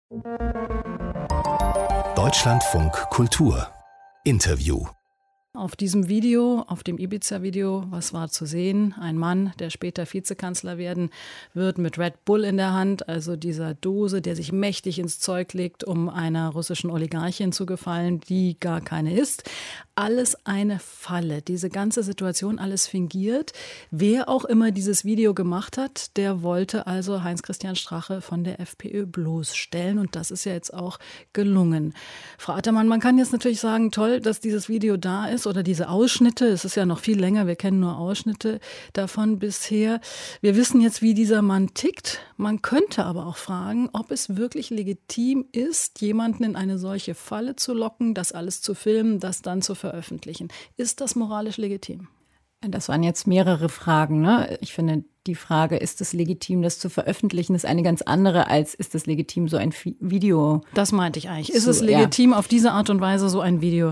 Deutschlandfunk Kultur Interview. Auf diesem Video, auf dem Ibiza-Video, was war zu sehen? Ein Mann, der später Vizekanzler werden wird, mit Red Bull in der Hand, also dieser Dose, der sich mächtig ins Zeug legt, um einer russischen Oligarchin zu gefallen, die gar keine ist. Alles eine Falle. Diese ganze Situation, alles fingiert. Wer auch immer dieses Video gemacht hat, der wollte also Heinz-Christian Strache von der FPÖ bloßstellen. Und das ist ja jetzt auch gelungen. Frau Attermann, man kann jetzt natürlich sagen, toll, dass dieses Video da ist oder diese Ausschnitte. Es ist ja noch viel länger. Wir kennen nur Ausschnitte davon bisher. Wir wissen jetzt, wie dieser Mann tickt. Man könnte aber auch fragen, ob es wirklich legitim ist, jemanden in eine solche Falle zu locken, das alles zu filmen, das dann zu veröffentlichen. Ist das moralisch legitim? Das waren jetzt mehrere Fragen, ne? Ich finde, die Frage, ist es legitim, das zu veröffentlichen, ist eine ganz andere, als ist es legitim, so ein Video. Das meinte ich eigentlich. Ist es legitim, auf diese Art und Weise so ein Video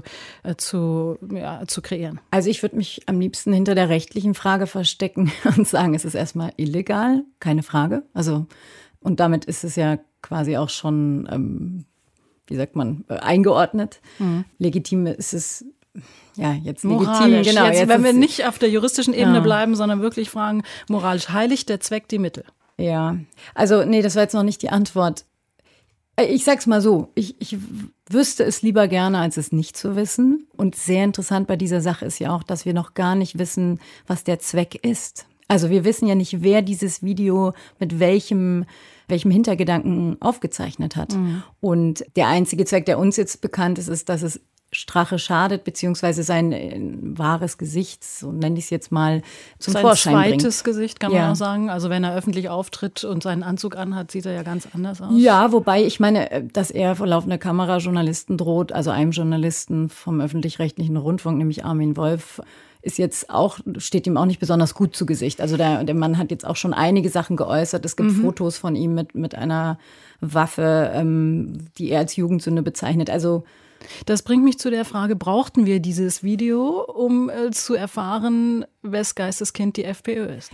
zu kreieren? Also ich würde mich am liebsten hinter der rechtlichen Frage verstecken und sagen, es ist erstmal illegal, keine Frage. Also, und damit ist es ja quasi auch schon, wie sagt man, eingeordnet. Legitim ist es. Ja, jetzt moralisch. Legitim, genau. Jetzt, wenn wir nicht auf der juristischen Ebene bleiben, sondern wirklich fragen, moralisch heiligt der Zweck die Mittel? Ja, also nee, das war jetzt noch nicht die Antwort. Ich sag's mal so, ich wüsste es lieber gerne, als es nicht zu wissen. Und sehr interessant bei dieser Sache ist ja auch, dass wir noch gar nicht wissen, was der Zweck ist. Also wir wissen ja nicht, wer dieses Video mit welchem Hintergedanken aufgezeichnet hat. Und der einzige Zweck, der uns jetzt bekannt ist, ist, dass es Strache schadet, beziehungsweise sein wahres Gesicht, so nenne ich es jetzt mal, zum Vorschein bringt. Sein zweites Gesicht, kann man auch sagen. Also wenn er öffentlich auftritt und seinen Anzug anhat, sieht er ja ganz anders aus. Ja, wobei ich meine, dass er vor laufender Kamera Journalisten droht, also einem Journalisten vom öffentlich-rechtlichen Rundfunk, nämlich Armin Wolf, ist jetzt auch, steht ihm auch nicht besonders gut zu Gesicht. Also der Mann hat jetzt auch schon einige Sachen geäußert. Es gibt Fotos von ihm mit einer Waffe, die er als Jugendsünde bezeichnet. Also das bringt mich zu der Frage, brauchten wir dieses Video, um zu erfahren, wes Geisteskind die FPÖ ist?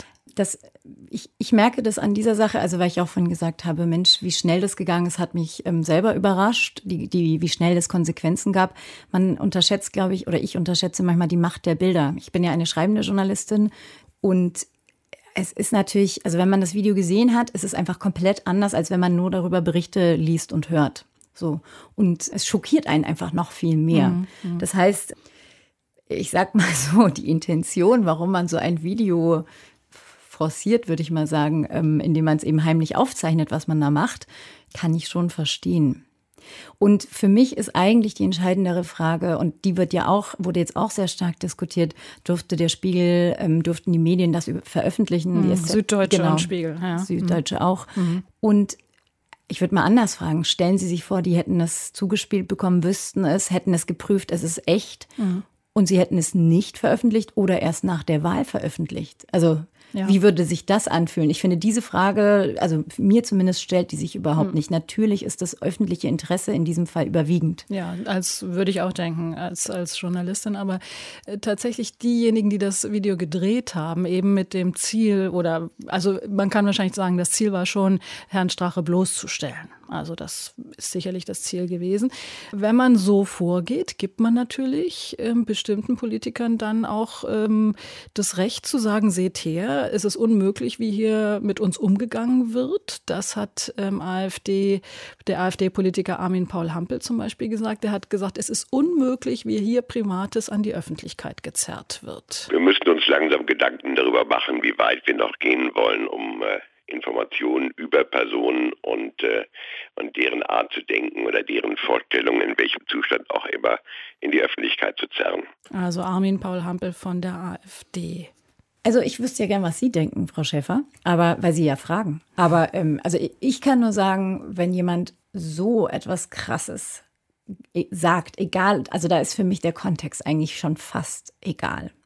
Ich merke das an dieser Sache, also weil ich auch vorhin gesagt habe, Mensch, wie schnell das gegangen ist, hat mich selber überrascht, wie schnell es Konsequenzen gab. Man unterschätzt, glaube ich, oder ich unterschätze manchmal die Macht der Bilder. Ich bin ja eine schreibende Journalistin und es ist natürlich, also wenn man das Video gesehen hat, ist es einfach komplett anders, als wenn man nur darüber Berichte liest und hört. So. Und es schockiert einen einfach noch viel mehr. Das heißt, ich sag mal so, die Intention, warum man so ein Video forciert, würde ich mal sagen, indem man es eben heimlich aufzeichnet, was man da macht, kann ich schon verstehen. Und für mich ist eigentlich die entscheidendere Frage, und die wurde jetzt auch sehr stark diskutiert, durfte der Spiegel, durften die Medien das veröffentlichen? Süddeutsche und Spiegel. Ja. Süddeutsche auch. Und ich würde mal anders fragen. Stellen Sie sich vor, die hätten das zugespielt bekommen, wüssten es, hätten es geprüft, es ist echt und sie hätten es nicht veröffentlicht oder erst nach der Wahl veröffentlicht. Also wie würde sich das anfühlen? Ich finde, diese Frage, also mir zumindest stellt die sich überhaupt nicht. Natürlich ist das öffentliche Interesse in diesem Fall überwiegend. Ja, als würde ich auch denken, als Journalistin. Aber tatsächlich diejenigen, die das Video gedreht haben, eben mit dem Ziel also man kann wahrscheinlich sagen, das Ziel war schon, Herrn Strache bloßzustellen. Also das ist sicherlich das Ziel gewesen. Wenn man so vorgeht, gibt man natürlich bestimmten Politikern dann auch das Recht zu sagen, seht her, es ist unmöglich, wie hier mit uns umgegangen wird. Das hat der AfD-Politiker Armin Paul Hampel zum Beispiel gesagt. Er hat gesagt, es ist unmöglich, wie hier Privates an die Öffentlichkeit gezerrt wird. Wir müssen uns langsam Gedanken darüber machen, wie weit wir noch gehen wollen, um Informationen über Personen und deren Art zu denken oder deren Vorstellungen, in welchem Zustand auch immer, in die Öffentlichkeit zu zerren. Also Armin Paul Hampel von der AfD. Also ich wüsste ja gern, was Sie denken, Frau Schäfer, aber weil Sie ja fragen. Aber also ich kann nur sagen, wenn jemand so etwas Krasses sagt, egal, also da ist für mich der Kontext eigentlich schon fast egal.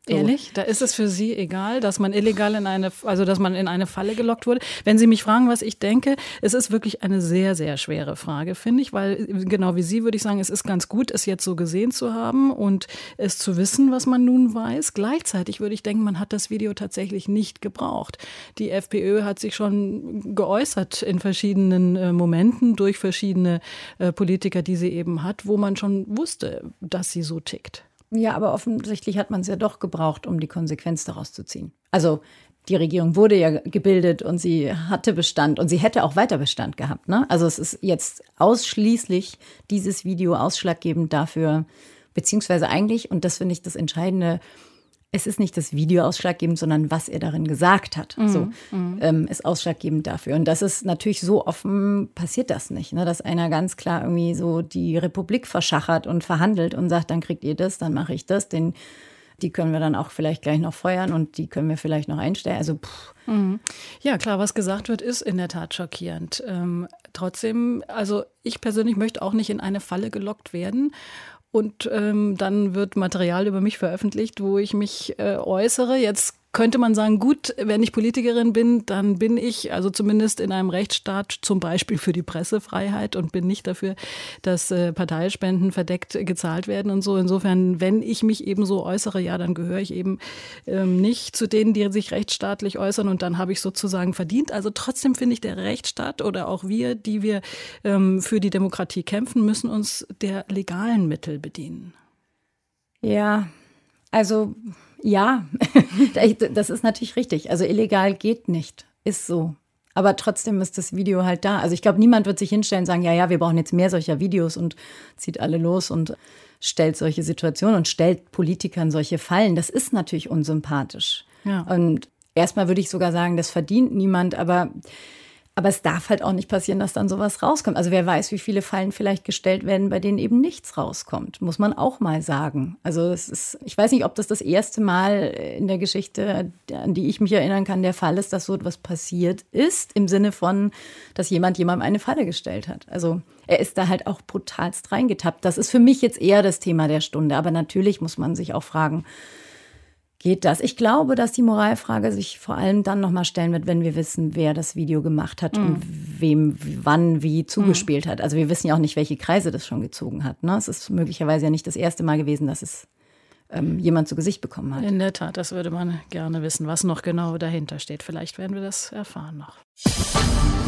So. Ehrlich? Da ist es für Sie egal, dass man illegal dass man in eine Falle gelockt wurde? Wenn Sie mich fragen, was ich denke, es ist wirklich eine sehr, sehr schwere Frage, finde ich, weil genau wie Sie würde ich sagen, es ist ganz gut, es jetzt so gesehen zu haben und es zu wissen, was man nun weiß. Gleichzeitig würde ich denken, man hat das Video tatsächlich nicht gebraucht. Die FPÖ hat sich schon geäußert in verschiedenen Momenten durch verschiedene Politiker, die sie eben hat, wo man schon wusste, dass sie so tickt. Ja, aber offensichtlich hat man es ja doch gebraucht, um die Konsequenz daraus zu ziehen. Also die Regierung wurde ja gebildet und sie hatte Bestand und sie hätte auch weiter Bestand gehabt, ne? Also es ist jetzt ausschließlich dieses Video ausschlaggebend dafür, beziehungsweise eigentlich, und das finde ich das Entscheidende, es ist nicht das Video ausschlaggebend, sondern was er darin gesagt hat. Ist ausschlaggebend dafür. Und das ist natürlich so offen, passiert das nicht, ne? Dass einer ganz klar irgendwie so die Republik verschachert und verhandelt und sagt, dann kriegt ihr das, dann mache ich das. Die können wir dann auch vielleicht gleich noch feuern und die können wir vielleicht noch einstellen. Also Ja, klar, was gesagt wird, ist in der Tat schockierend. Trotzdem, also ich persönlich möchte auch nicht in eine Falle gelockt werden. Und dann wird Material über mich veröffentlicht, wo ich mich äußere. Jetzt könnte man sagen, gut, wenn ich Politikerin bin, dann bin ich also zumindest in einem Rechtsstaat zum Beispiel für die Pressefreiheit und bin nicht dafür, dass Parteispenden verdeckt gezahlt werden und so. Insofern, wenn ich mich eben so äußere, ja, dann gehöre ich eben nicht zu denen, die sich rechtsstaatlich äußern und dann habe ich sozusagen verdient. Also trotzdem finde ich, der Rechtsstaat oder auch wir, die wir für die Demokratie kämpfen, müssen uns der legalen Mittel bedienen. ja, also ja, das ist natürlich richtig. Also illegal geht nicht, ist so. Aber trotzdem ist das Video halt da. Also ich glaube, niemand wird sich hinstellen und sagen, ja, wir brauchen jetzt mehr solcher Videos und zieht alle los und stellt solche Situationen und stellt Politikern solche Fallen. Das ist natürlich unsympathisch. Ja. Und erstmal würde ich sogar sagen, das verdient niemand, aber es darf halt auch nicht passieren, dass dann sowas rauskommt. Also wer weiß, wie viele Fallen vielleicht gestellt werden, bei denen eben nichts rauskommt. Muss man auch mal sagen. Also ich weiß nicht, ob das erste Mal in der Geschichte, an die ich mich erinnern kann, der Fall ist, dass so etwas passiert ist. Im Sinne von, dass jemandem eine Falle gestellt hat. Also er ist da halt auch brutalst reingetappt. Das ist für mich jetzt eher das Thema der Stunde. Aber natürlich muss man sich auch fragen, geht das? Ich glaube, dass die Moralfrage sich vor allem dann nochmal stellen wird, wenn wir wissen, wer das Video gemacht hat und wem, wann, wie zugespielt hat. Also wir wissen ja auch nicht, welche Kreise das schon gezogen hat. Ne? Es ist möglicherweise ja nicht das erste Mal gewesen, dass es jemand zu Gesicht bekommen hat. In der Tat, das würde man gerne wissen, was noch genau dahinter steht. Vielleicht werden wir das erfahren noch.